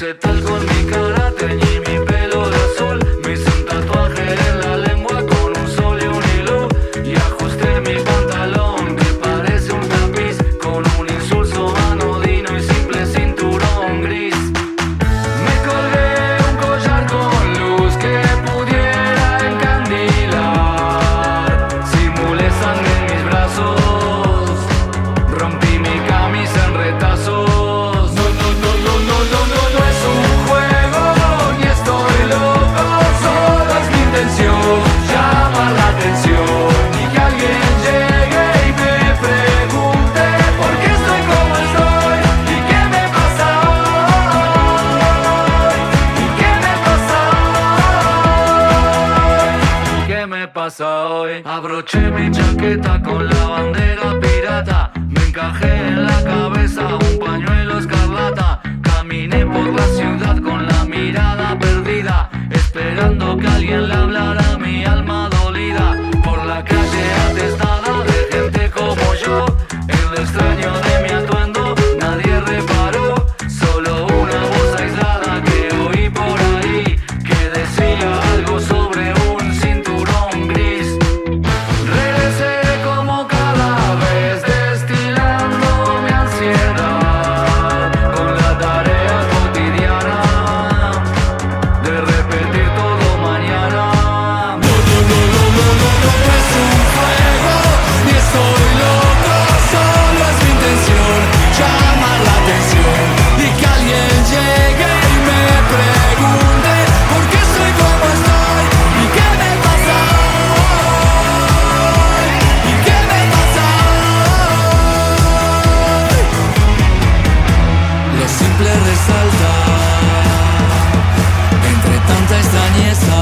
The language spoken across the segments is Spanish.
puse talco en mi cara, teñí mi pelo de azul. Me hice un tatuaje en la lengua con un sol y un hilo. Y ajusté mi pantalón que parece un tapiz, con un insulso anodino y simple cinturón gris. Me colgué un collar con luz que pudiera encandilar. Simulé sangre en mis brazos, rompí mi camisa en retazos. No es un juego, ni estoy loco, solo es mi intención llamar la atención y que alguien llegue y me pregunte por qué estoy como estoy y qué me pasa hoy, y qué me pasa hoy, y qué me pasa hoy. Abroché mi chaqueta con la bandera pirata, me encajé en la cabeza un pañuelo escarlata. Caminé por la ciudad con la mirada perdida, esperando que alguien le hablara a mi alma dolida. Por la calle atestada de gente como yo, en lo extraño de mi atuendo nadie reparó. Solo una voz aislada que oí por ahí, que decía algo sobre un cinturón gris. Regresé como cada vez, destilando mi ansiedad, con la tarea cotidiana de repetir todo mañana. No es un juego, ni estoy loco, solo es mi intención llamar la atención y que alguien llegue y me pregunte por qué estoy como estoy y qué me pasa hoy, y qué me pasa hoy. Lo simple resalta entre tanta extrañeza.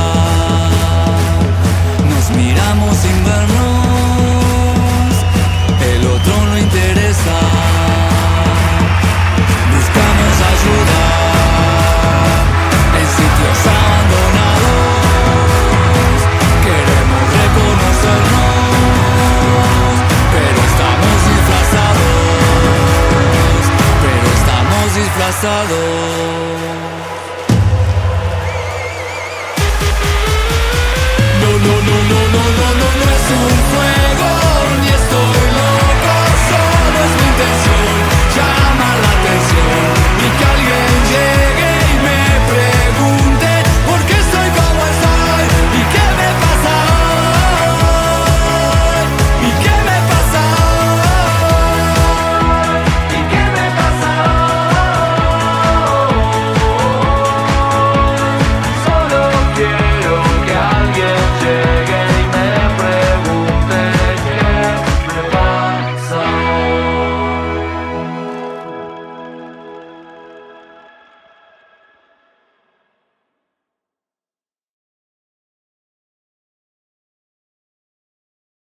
Nos miramos sin vernos, el otro no interesa. Buscamos ayuda en sitios abandonados. Queremos reconocernos, pero estamos disfrazados. No es un juego.